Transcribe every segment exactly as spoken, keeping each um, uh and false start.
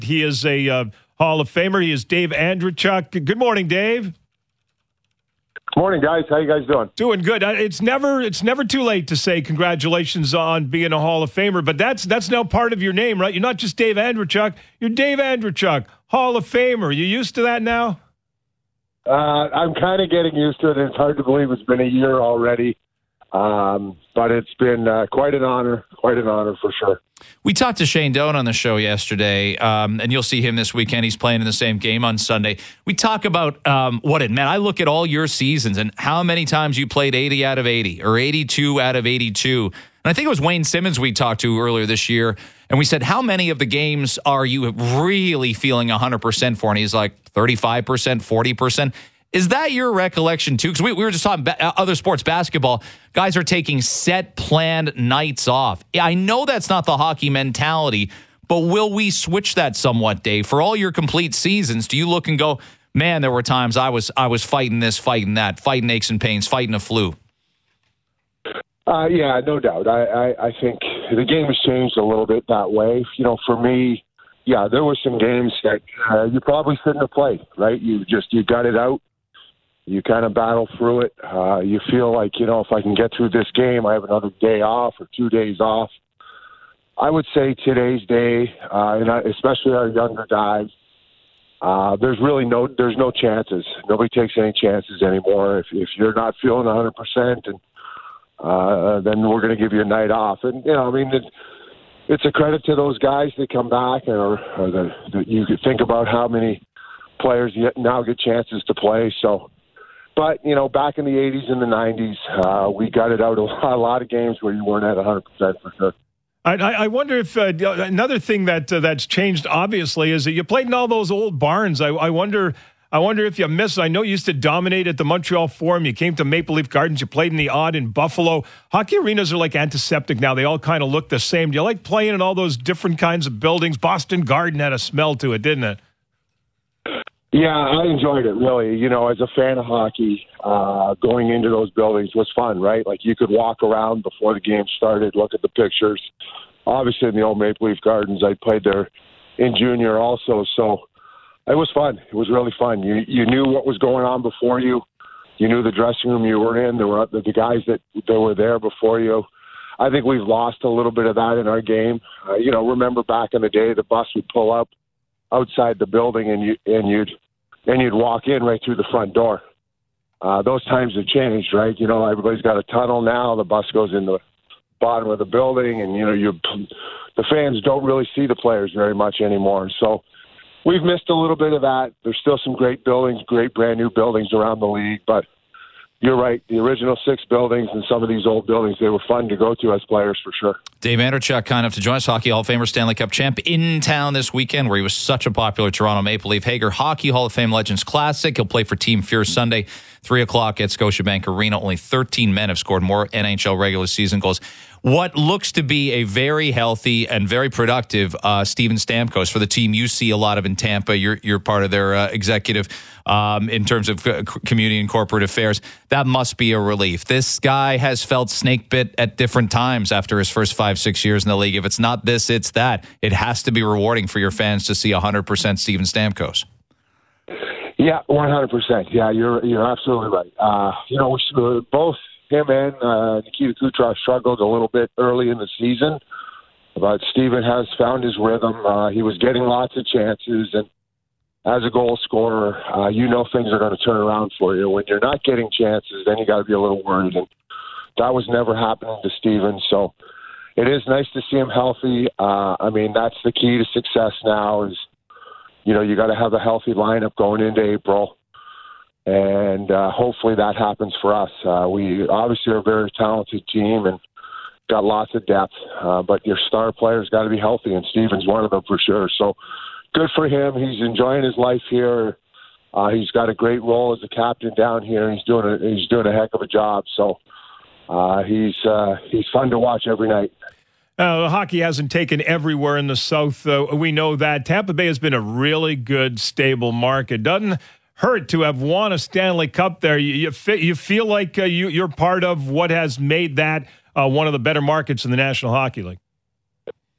He is a uh, Hall of Famer. He is Dave Andreychuk. Good morning, Dave. Morning, guys. How you guys doing? Doing good. It's never it's never too late to say congratulations on being a Hall of Famer, but that's that's now part of your name, right? You're not just Dave Andreychuk. You're Dave Andreychuk, Hall of Famer. You used to that now? Uh, I'm kind of getting used to it. It's hard to believe it's been a year already, um, but it's been uh, quite an honor, quite an honor for sure. We talked to Shane Doan on the show yesterday, um, and you'll see him this weekend. He's playing in the same game on Sunday. We talk about um, what it meant. I look at all your seasons and how many times you played eighty out of eighty or eighty-two out of eighty-two. And I think it was Wayne Simmons we talked to earlier this year, and we said, how many of the games are you really feeling one hundred percent for? And he's like, thirty-five percent, forty percent. Is that your recollection, too? Because we, we were just talking ba- other sports, basketball. Guys are taking set, planned nights off. I know that's not the hockey mentality, but will we switch that somewhat, Dave? For all your complete seasons, do you look and go, man, there were times I was I was fighting this, fighting that, fighting aches and pains, fighting a flu? Uh, yeah, no doubt. I, I, I think the game has changed a little bit that way. You know, for me, yeah, there were some games that uh, you probably shouldn't have played, right? You just, you got it out. You kind of battle through it. Uh, you feel like, you know, if I can get through this game, I have another day off or two days off. I would say today's day, uh, and especially our younger guys, uh, there's really no there's no chances. Nobody takes any chances anymore. If, if you're not feeling one hundred percent, and uh, then we're going to give you a night off. And, you know, I mean, it, it's a credit to those guys that come back, or, or the, the, you could think about how many players yet now get chances to play. So, But, you know, back in the eighties and the nineties, uh, we got it out a lot, a lot of games where you weren't at one hundred percent for sure. I, I wonder if uh, another thing that uh, that's changed, obviously, is that you played in all those old barns. I, I wonder I wonder if you miss. I know you used to dominate at the Montreal Forum. You came to Maple Leaf Gardens. You played in the Odd in Buffalo. Hockey arenas are like antiseptic now. They all kind of look the same. Do you like playing in all those different kinds of buildings? Boston Garden had a smell to it, didn't it? Yeah, I enjoyed it, really. You know, as a fan of hockey, uh, going into those buildings was fun, right? Like, you could walk around before the game started, look at the pictures. Obviously, in the old Maple Leaf Gardens, I played there in junior also, so it was fun. It was really fun. You you knew what was going on before you. You knew the dressing room you were in. There were the, the guys that, that were there before you. I think we've lost a little bit of that in our game. Uh, you know, remember back in the day, the bus would pull up outside the building, and you and you'd and you'd walk in right through the front door. Uh, those times have changed, right? You know, everybody's got a tunnel now. The bus goes in the bottom of the building, and you know, you the fans don't really see the players very much anymore. So we've missed a little bit of that. There's still some great buildings, great brand new buildings around the league, but you're right. The original six buildings and some of these old buildings, they were fun to go to as players for sure. Dave Andreychuk, kind enough to join us, Hockey Hall of Famer, Stanley Cup champ, in town this weekend where he was such a popular Toronto Maple Leaf. Hager Hockey Hall of Fame Legends Classic. He'll play for Team Fear Sunday, three o'clock at Scotiabank Arena. Only thirteen men have scored more N H L regular season goals. What looks to be a very healthy and very productive uh, Steven Stamkos for the team you see a lot of in Tampa. You're, you're part of their uh, executive um, in terms of uh, community and corporate affairs. That must be a relief. This guy has felt snake bit at different times after his first five, six years in the league. If it's not this, it's that. It has to be rewarding for your fans to see one hundred percent Steven Stamkos. Yeah, one hundred percent. Yeah, you're you're absolutely right. Uh, you know, we, both him and uh, Nikita Kucherov struggled a little bit early in the season, but Steven has found his rhythm. Uh, he was getting lots of chances, and as a goal scorer, uh, you know things are going to turn around for you. When you're not getting chances, then you got to be a little worried, and that was never happening to Steven. So it is nice to see him healthy. Uh, I mean, that's the key to success now is, you know, you got to have a healthy lineup going into April. And uh, hopefully that happens for us. Uh, we obviously are a very talented team and got lots of depth, uh, but your star players got to be healthy, and Steven's one of them for sure. So good for him. He's enjoying his life here. Uh, he's got a great role as a captain down here. He's doing a, he's doing a heck of a job. So uh, he's uh, he's fun to watch every night. Uh, hockey hasn't taken everywhere in the South. Uh, we know that. Tampa Bay has been a really good, stable market. Doesn't hurt to have won a Stanley Cup there. You you, fe- you feel like uh, you, you're part of what has made that uh, one of the better markets in the National Hockey League.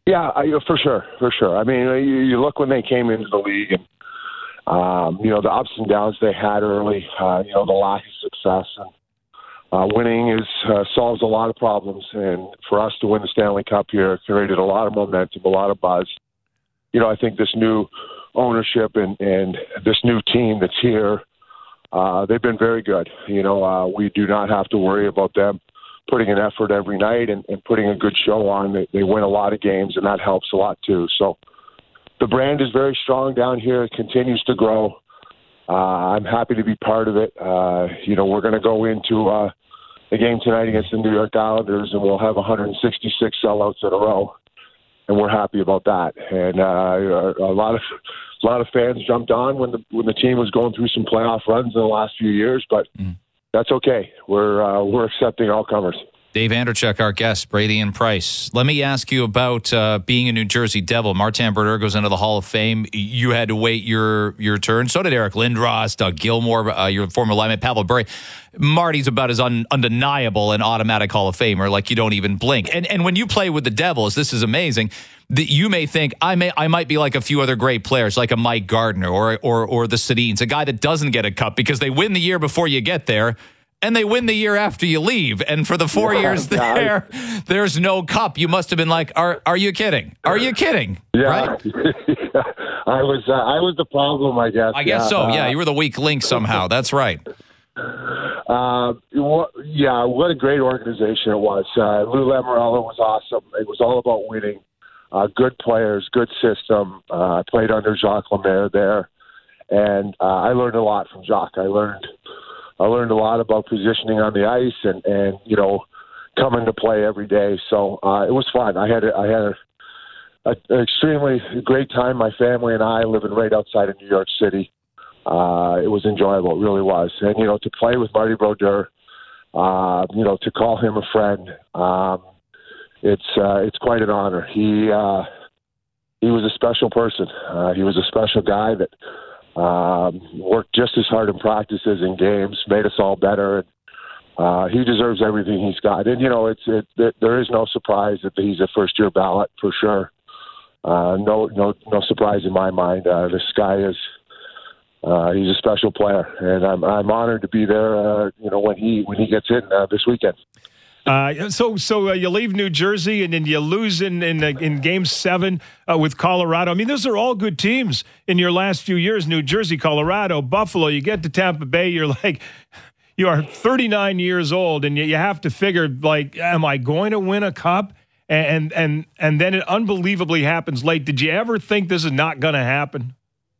Yeah, I, for sure, for sure. I mean, you, you look when they came into the league, and um, you know the ups and downs they had early. Uh, you know the lack of success, and uh, winning is uh, solves a lot of problems. And for us to win the Stanley Cup here created a lot of momentum, a lot of buzz. You know, I think this new ownership and, and this new team that's here, uh, they've been very good. You know, uh, we do not have to worry about them putting an effort every night and, and putting a good show on. They, they win a lot of games, and that helps a lot too. So the brand is very strong down here. It continues to grow. Uh, I'm happy to be part of it. Uh, you know, we're going to go into uh, the game tonight against the New York Islanders, and we'll have one hundred sixty-six sellouts in a row. And we're happy about that. And uh, a lot of a lot of fans jumped on when the when the team was going through some playoff runs in the last few years, but mm. that's okay. We're uh, we're accepting all comers. Dave Andreychuk, our guest, Brady and Price. Let me ask you about uh, being a New Jersey Devil. Martin Brodeur goes into the Hall of Fame. You had to wait your your turn. So did Eric Lindros, Doug Gilmour, uh, your former lineman, Pavel Bure. Marty's about as un, undeniable an automatic Hall of Famer, like you don't even blink. And and when you play with the Devils, this is amazing. That you may think I may I might be like a few other great players, like a Mike Gardner or or or the Sedins, a guy that doesn't get a cup because they win the year before you get there. And they win the year after you leave. And for the four yeah, years there, I, there's no cup. You must have been like, are are you kidding? Are you kidding? Yeah. Right? I was uh, I was the problem, I guess. I guess yeah. so. Yeah, you were the weak link somehow. That's right. Uh, yeah, what a great organization it was. Uh, Lou Lamoriello was awesome. It was all about winning. Uh, good players, good system. Uh, I played under Jacques Lemaire there. And uh, I learned a lot from Jacques. I learned... I learned a lot about positioning on the ice and, and you know, coming to play every day. So uh, it was fun. I had a, I had a, a, an extremely great time. My family and I living right outside of New York City. Uh, it was enjoyable. It really was. And, you know, to play with Marty Brodeur, uh, you know, to call him a friend, um, it's uh, it's quite an honor. He uh, he was a special person. Uh, he was a special guy that Um, worked just as hard in practices and games, made us all better. And, uh, he deserves everything he's got. And, you know, it's it, it, there is no surprise that he's a first-year ballot for sure. Uh, no, no, no surprise in my mind. Uh, this guy is uh, he's a special player, and I'm I'm honored to be there. Uh, you know, when he when he gets in uh, this weekend. Uh, so, so uh, you leave New Jersey and then you lose in in, uh, in Game Seven uh, with Colorado. I mean, those are all good teams in your last few years. New Jersey, Colorado, Buffalo. You get to Tampa Bay, you're like, you are thirty-nine years old, and you, you have to figure, like, am I going to win a cup? And and and then it unbelievably happens late. Did you ever think this is not going to happen?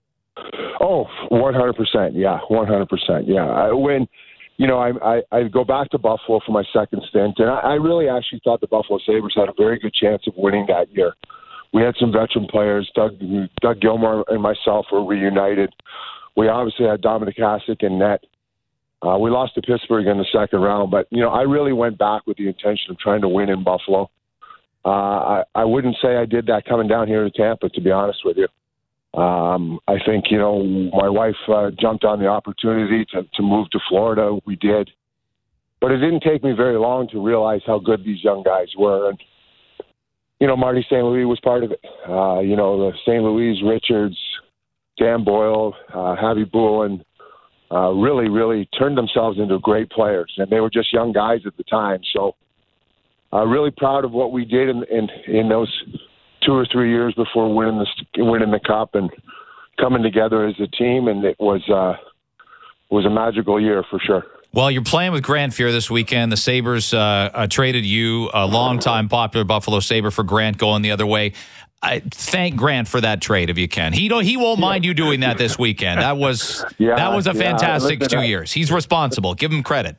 Oh, one hundred percent. Yeah, one hundred percent. Yeah, I, when. You know, I, I I go back to Buffalo for my second stint, and I, I really actually thought the Buffalo Sabres had a very good chance of winning that year. We had some veteran players. Doug Doug Gilmour and myself were reunited. We obviously had Dominic Hasek in net. Uh, we lost to Pittsburgh in the second round, but, you know, I really went back with the intention of trying to win in Buffalo. Uh, I, I wouldn't say I did that coming down here to Tampa, to be honest with you. Um, I think, you know, my wife uh, jumped on the opportunity to, to move to Florida. We did. But it didn't take me very long to realize how good these young guys were. And, you know, Marty Saint Louis was part of it. Uh, you know, the Saint Louis, Richards, Dan Boyle, uh, Javi Bulin, uh, really, really turned themselves into great players. And they were just young guys at the time. So uh, really proud of what we did in, in, in those two or three years before winning the winning the cup and coming together as a team, and it was uh, was a magical year for sure. Well, you're playing with Grant Fuhr this weekend. The Sabres uh, uh, traded you, a longtime popular Buffalo Sabre, for Grant going the other way. I thank Grant for that trade if you can. He don't. He won't mind you doing that this weekend. That was yeah, that was a fantastic yeah, listen, two years. He's responsible. Give him credit.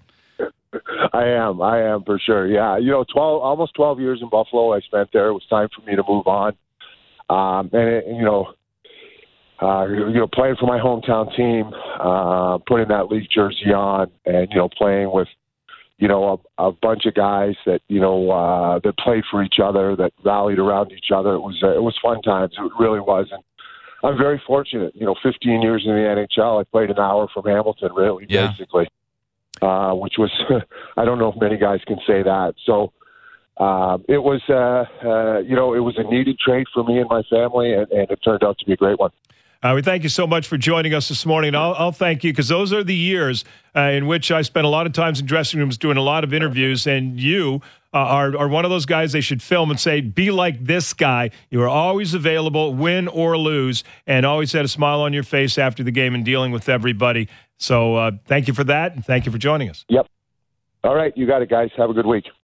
I am. I am for sure. Yeah. You know, twelve, almost twelve years in Buffalo I spent there. It was time for me to move on. Um, and, it, you know, uh, you know, playing for my hometown team, uh, putting that league jersey on and, you know, playing with, you know, a, a bunch of guys that, you know, uh, that played for each other, that rallied around each other. It was, uh, it was fun times. It really was. And I'm very fortunate, you know, fifteen years in the N H L. I played an hour from Hamilton, really, yeah. basically. Uh, which was, I don't know if many guys can say that. So, uh, it was, uh, uh, you know, it was a needed trade for me and my family, and, and it turned out to be a great one. Uh, we thank you so much for joining us this morning. And I'll, I'll thank you because those are the years uh, in which I spent a lot of times in dressing rooms doing a lot of interviews. And you uh, are, are one of those guys they should film and say, be like this guy. You are always available, win or lose, and always had a smile on your face after the game and dealing with everybody. So uh, thank you for that, and thank you for joining us. Yep. All right, you got it, guys. Have a good week.